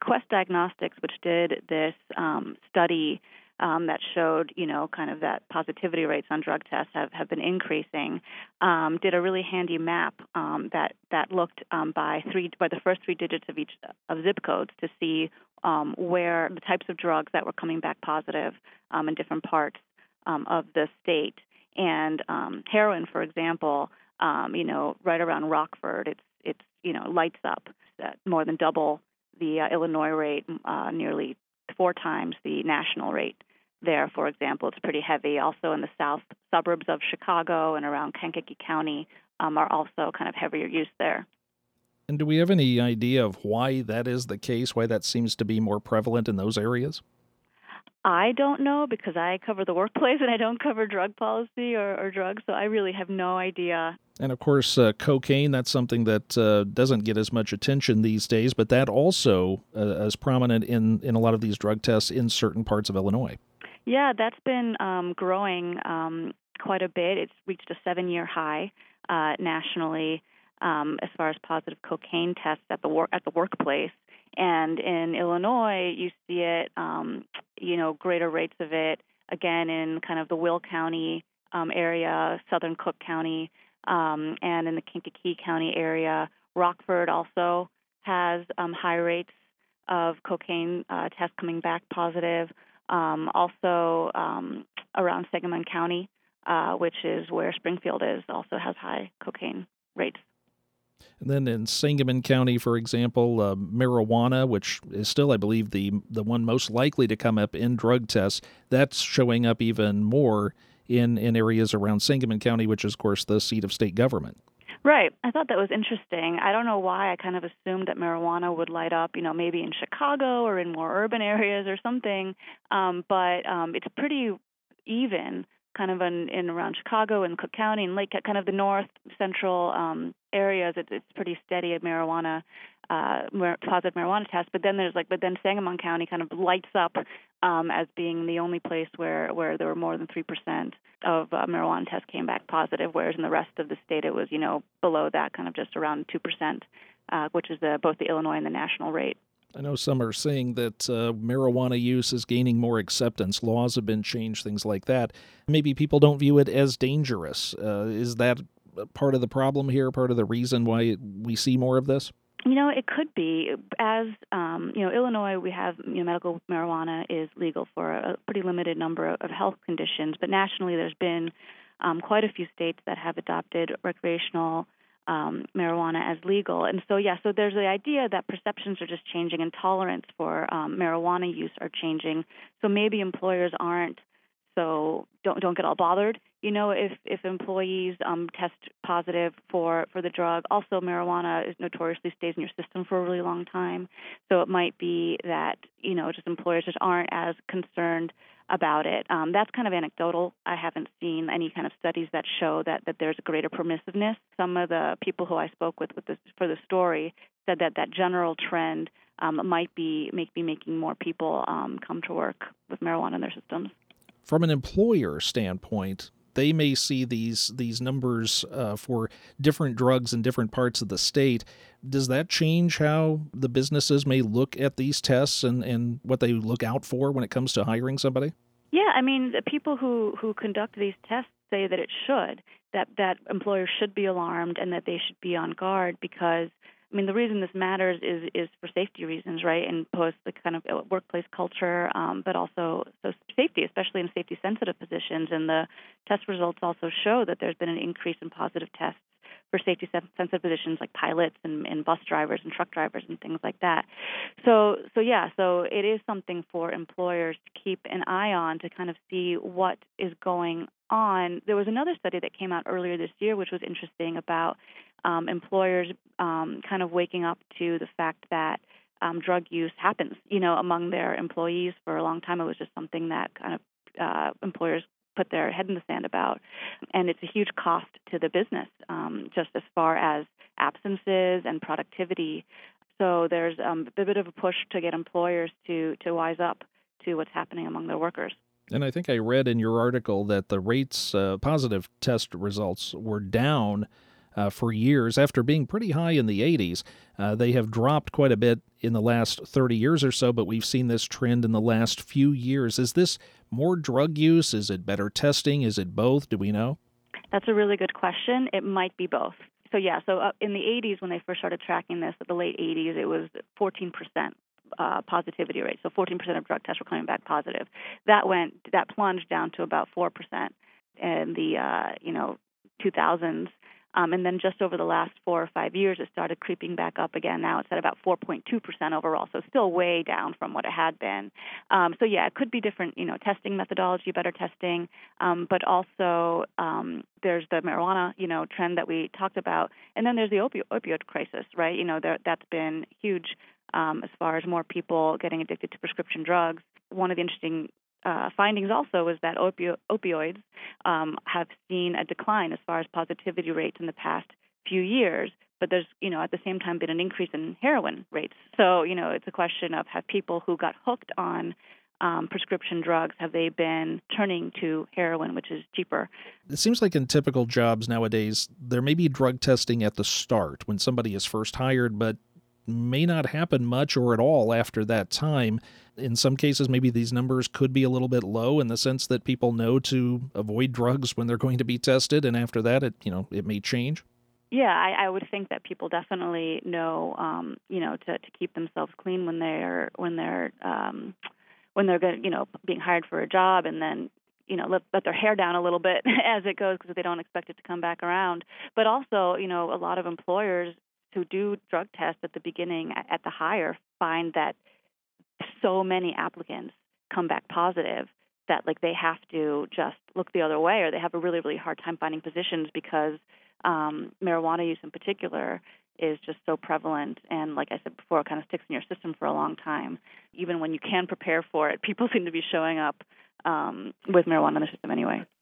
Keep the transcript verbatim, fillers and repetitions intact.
Quest Diagnostics, which did this um, study um, that showed, you know, kind of that positivity rates on drug tests have, have been increasing, um, did a really handy map um, that that looked um, by three by the first three digits of each of zip codes to see um, where the types of drugs that were coming back positive um, in different parts um, of the state. And um, heroin, for example, um, you know, right around Rockford, it's it's you know lights up at more than double the uh, Illinois rate, uh, nearly four times the national rate. There, for example, it's pretty heavy. Also, in the south suburbs of Chicago and around Kankakee County, um, are also kind of heavier use there. And do we have any idea of why that is the case? Why that seems to be more prevalent in those areas? I don't know because I cover the workplace and I don't cover drug policy or, or drugs, so I really have no idea. And of course, uh, cocaine, that's something that uh, doesn't get as much attention these days, but that also uh, is prominent in, in a lot of these drug tests in certain parts of Illinois. Yeah, that's been um, growing um, quite a bit. It's reached a seven-year high uh, nationally um, as far as positive cocaine tests at the wor- at the workplace. And in Illinois, you see it, um, you know, greater rates of it, again, in kind of the Will County um, area, southern Cook County, um, and in the Kankakee County area. Rockford also has um, high rates of cocaine uh, tests coming back positive. Um, also um, around Sangamon County, uh, which is where Springfield is, also has high cocaine rates. And then in Sangamon County, for example, uh, marijuana, which is still, I believe, the the one most likely to come up in drug tests, that's showing up even more in, in areas around Sangamon County, which is, of course, the seat of state government. Right. I thought that was interesting. I don't know why I kind of assumed that marijuana would light up, you know, maybe in Chicago or in more urban areas or something, um, but um, it's pretty even kind of in, in around Chicago and Cook County and Lake, kind of the north central um, areas. It, it's pretty steady at marijuana, uh, positive marijuana tests. But then there's like, but then Sangamon County kind of lights up um, as being the only place where, where there were more than three percent of uh, marijuana tests came back positive, whereas in the rest of the state it was, you know, below that, kind of just around two percent, uh, which is the, both the Illinois and the national rate. I know some are saying that uh, marijuana use is gaining more acceptance. Laws have been changed, things like that. Maybe people don't view it as dangerous. Uh, is that part of the problem here, part of the reason why we see more of this? You know, it could be. As, um, you know, Illinois, we have, you know, medical marijuana is legal for a pretty limited number of health conditions, but nationally there's been um, quite a few states that have adopted recreational Um, marijuana as legal. And so, yeah, so there's the idea that perceptions are just changing and tolerance for um, marijuana use are changing. So maybe employers aren't so, don't don't get all bothered, you know, if, if employees um, test positive for, for the drug. Also, marijuana is notoriously stays in your system for a really long time. So it might be that, you know, just employers just aren't as concerned about it. Um, that's kind of anecdotal. I haven't seen any kind of studies that show that, that there's a greater permissiveness. Some of the people who I spoke with, with this, for the story said that that general trend um, might be, make, be making more people um, come to work with marijuana in their systems. From an employer standpoint, they may see these these numbers uh, for different drugs in different parts of the state. Does that change how the businesses may look at these tests and, and what they look out for when it comes to hiring somebody? Yeah, I mean, the people who, who conduct these tests say that it should, that, that employers should be alarmed and that they should be on guard because, I mean, the reason this matters is is for safety reasons, right, and post the kind of workplace culture, um, but also so safety, especially in safety-sensitive positions. And the test results also show that there's been an increase in positive tests for safety-sensitive positions like pilots and, and bus drivers and truck drivers and things like that. So, so yeah, so it is something for employers to keep an eye on to kind of see what is going on. There was another study that came out earlier this year, which was interesting about um, employers um, kind of waking up to the fact that um, drug use happens, you know, among their employees. For a long time, it was just something that kind of uh, employers put their head in the sand about, and it's a huge cost to the business, um, just as far as absences and productivity. So there's um, a bit of a push to get employers to to wise up to what's happening among their workers. And I think I read in your article that the rates, uh, positive test results, were down uh, for years. After being pretty high in the eighties, uh, they have dropped quite a bit in the last thirty years or so, but we've seen this trend in the last few years. Is this more drug use? Is it better testing? Is it both? Do we know? That's a really good question. It might be both. So yeah, so uh, in the eighties when they first started tracking this, at the late eighties, it was fourteen percent uh, positivity rate. So fourteen percent of drug tests were coming back positive. That went that plunged down to about four percent in the uh, you know two thousands. Um, and then just over the last four or five years, it started creeping back up again. Now it's at about four point two percent overall, so still way down from what it had been. Um, so yeah, it could be different, you know, testing methodology, better testing, um, but also um, there's the marijuana, you know, trend that we talked about, and then there's the opi- opioid crisis, right? You know, there, that's been huge um, as far as more people getting addicted to prescription drugs. One of the interesting Uh, findings also is that opio- opioids um, have seen a decline as far as positivity rates in the past few years, but there's, you know, at the same time been an increase in heroin rates. So, you know, it's a question of have people who got hooked on um, prescription drugs, have they been turning to heroin, which is cheaper? It seems like in typical jobs nowadays, there may be drug testing at the start when somebody is first hired, but may not happen much or at all after that time. In some cases, maybe these numbers could be a little bit low in the sense that people know to avoid drugs when they're going to be tested, and after that, it you know it may change. Yeah, I, I would think that people definitely know, um, you know, to, to keep themselves clean when they're when they're um, when they're good, you know, being hired for a job, and then you know let, let their hair down a little bit as it goes because they don't expect it to come back around. But also, you know, a lot of employers who do drug tests at the beginning at, at the hire find that so many applicants come back positive that like they have to just look the other way, or they have a really, really hard time finding positions because um, marijuana use in particular is just so prevalent. And like I said before, it kind of sticks in your system for a long time. Even when you can prepare for it, people seem to be showing up um, with marijuana in the system anyway.